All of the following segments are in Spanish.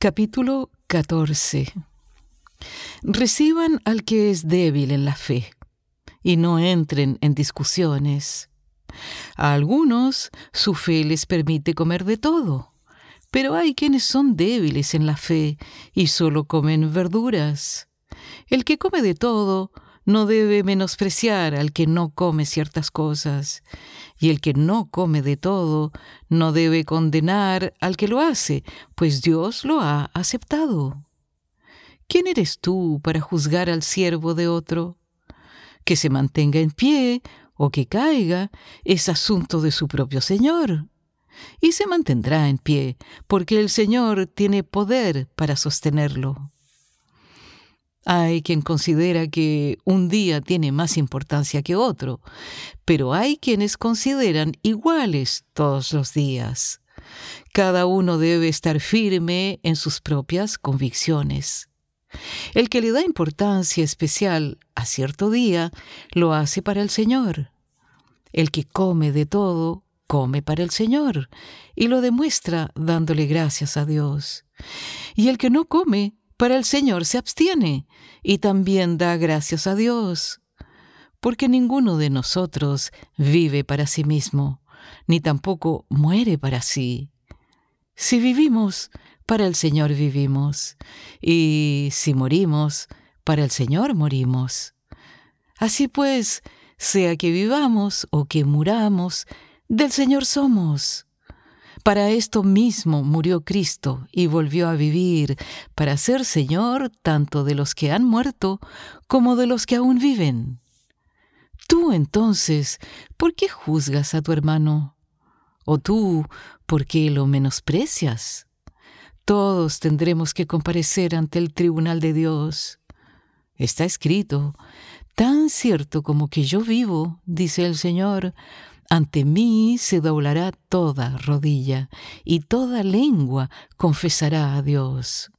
Capítulo 14. Reciban al que es débil en la fe y no entren en discusiones. A algunos su fe les permite comer de todo, pero hay quienes son débiles en la fe y solo comen verduras. El que come de todo no debe menospreciar al que no come ciertas cosas, y el que no come de todo no debe condenar al que lo hace, pues Dios lo ha aceptado. ¿Quién eres tú para juzgar al siervo de otro? Que se mantenga en pie o que caiga es asunto de su propio Señor, y se mantendrá en pie, porque el Señor tiene poder para sostenerlo. Hay quien considera que un día tiene más importancia que otro, pero hay quienes consideran iguales todos los días. Cada uno debe estar firme en sus propias convicciones. El que le da importancia especial a cierto día, lo hace para el Señor. El que come de todo, come para el Señor, y lo demuestra dándole gracias a Dios. Y el que no come, para el Señor se abstiene, y también da gracias a Dios. Porque ninguno de nosotros vive para sí mismo, ni tampoco muere para sí. Si vivimos, para el Señor vivimos, y si morimos, para el Señor morimos. Así pues, sea que vivamos o que muramos, del Señor somos. Para esto mismo murió Cristo y volvió a vivir, para ser Señor tanto de los que han muerto como de los que aún viven. Tú, entonces, ¿por qué juzgas a tu hermano? ¿O tú, por qué lo menosprecias? Todos tendremos que comparecer ante el tribunal de Dios. Está escrito: tan cierto como que yo vivo, dice el Señor, ante mí se doblará toda rodilla y toda lengua confesará a Dios.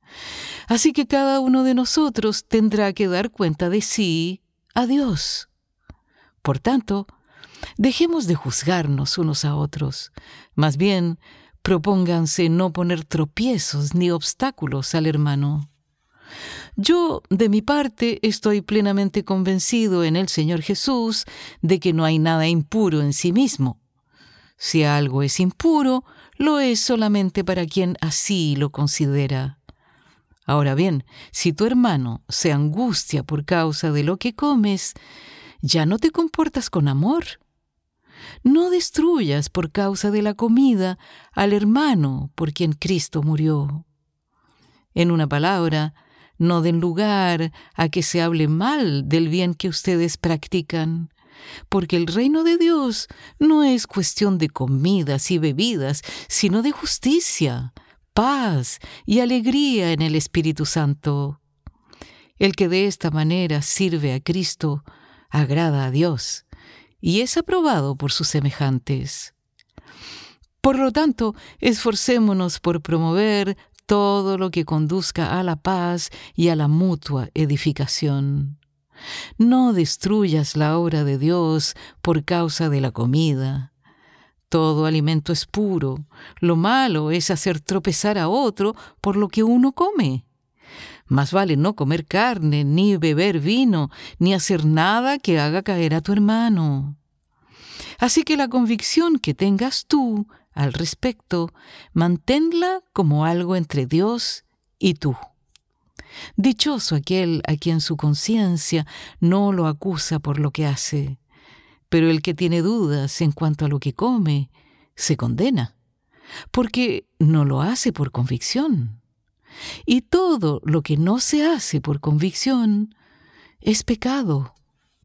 Así que cada uno de nosotros tendrá que dar cuenta de sí a Dios. Por tanto, dejemos de juzgarnos unos a otros. Más bien, propónganse no poner tropiezos ni obstáculos al hermano. Yo, de mi parte, estoy plenamente convencido en el Señor Jesús de que no hay nada impuro en sí mismo. Si algo es impuro, lo es solamente para quien así lo considera. Ahora bien, si tu hermano se angustia por causa de lo que comes, ¿ya no te comportas con amor? No destruyas por causa de la comida al hermano por quien Cristo murió. En una palabra, no den lugar a que se hable mal del bien que ustedes practican, porque el reino de Dios no es cuestión de comidas y bebidas, sino de justicia, paz y alegría en el Espíritu Santo. El que de esta manera sirve a Cristo agrada a Dios y es aprobado por sus semejantes. Por lo tanto, esforcémonos por promover todo lo que conduzca a la paz y a la mutua edificación. No destruyas la obra de Dios por causa de la comida. Todo alimento es puro. Lo malo es hacer tropezar a otro por lo que uno come. Más vale no comer carne, ni beber vino, ni hacer nada que haga caer a tu hermano. Así que la convicción que tengas tú al respecto, manténla como algo entre Dios y tú. Dichoso aquel a quien su conciencia no lo acusa por lo que hace, pero el que tiene dudas en cuanto a lo que come, se condena, porque no lo hace por convicción. Y todo lo que no se hace por convicción es pecado.